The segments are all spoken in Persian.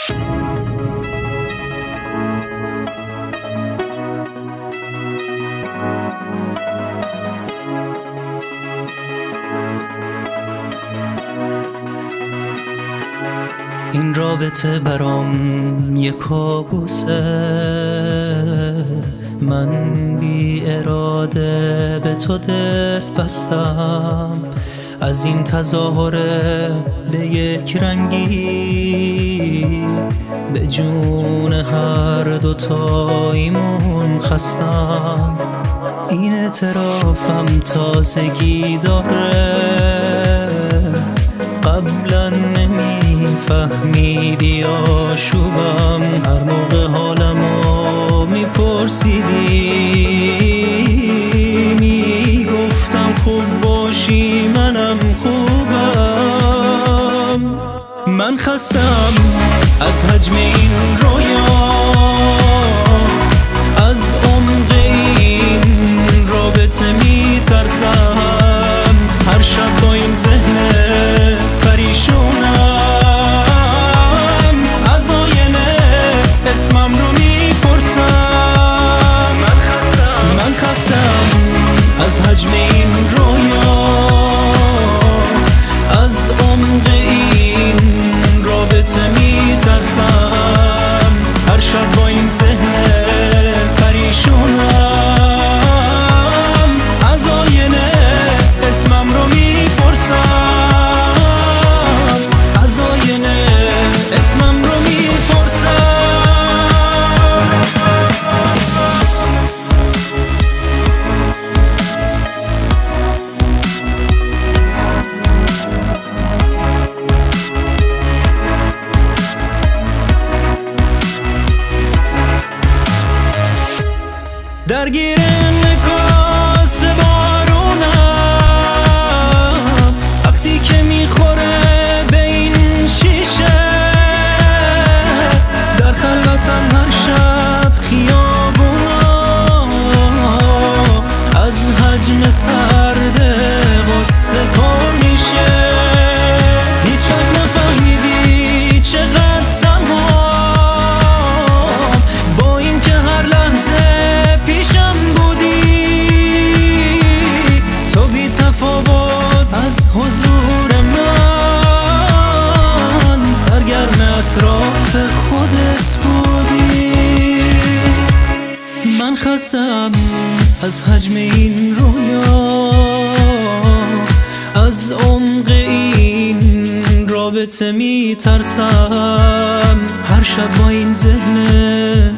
این رابطه برام یه کابوسه، من بی اراده به تو دل بستم. از این تظاهره به یک رنگی به جون هر دوتاییمون خستم. این اعترافم تازگی داره، قبلا نمیفهمیدی آشوبم. هر موقع حالمو میپرسیدی میگفتم خوب باشی منم خوبم. من خستم از حجم این رویا، از عمق این رابطه میترسم. هر شب با این ذهن پریشونم، از آینه اسمم رو میپرسم. من خستم از حجم این رویا، از عمق این رابطه میترسم. هر شب با این ذهن پریشونم، از آینه اسمم رو میپرسم. از آینه اسمم رو میپرسم. درگیر نکاس بارونم، وقتی که میخوره به این شیشه. در خلوتم هر شب خیابونا از حجم سرد غصه پر میشه. هیچ وقت نفهمیدی چقدر تنهام، با این که هر لحظه پیشم بودی. تو بی تفاوت از حضور من، سرگرم اطراف خودت بودی. من خستم از حجم این رویا، از عمق این رابطه میترسم. هر شب با این ذهن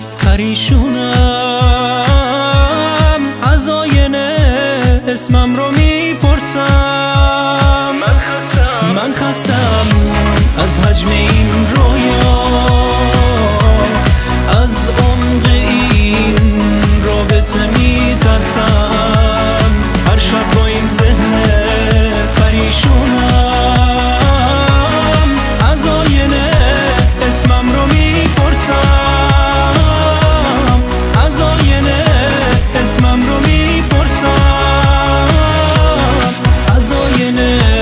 پریشونم، از آینه اسمم رو میپرسم. من خستم از حجم این رویا، از عمق این رابطه میترسم. هر شب با این ذهن پریشونم، از آینه اسمم رو میپرسم. از آینه اسمم رو میپرسم. از آینه